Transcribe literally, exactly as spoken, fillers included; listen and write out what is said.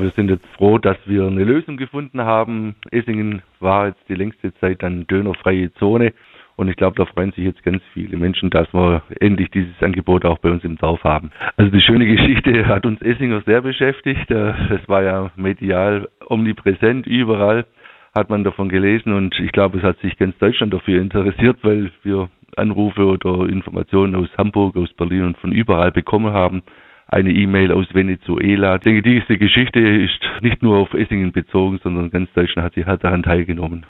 wir sind jetzt froh, dass wir eine Lösung gefunden haben. Essingen war jetzt die längste Zeit dann dönerfreie Zone. Und ich glaube, da freuen sich jetzt ganz viele Menschen, dass wir endlich dieses Angebot auch bei uns im Dorf haben. Also die schöne Geschichte hat uns Essinger sehr beschäftigt. Das war ja medial omnipräsent, überall hat man davon gelesen. Und ich glaube, es hat sich ganz Deutschland dafür interessiert, weil wir Anrufe oder Informationen aus Hamburg, aus Berlin und von überall bekommen haben. Eine E-Mail aus Venezuela. Ich denke, diese Geschichte ist nicht nur auf Essingen bezogen, sondern ganz Deutschland hat sich daran teilgenommen.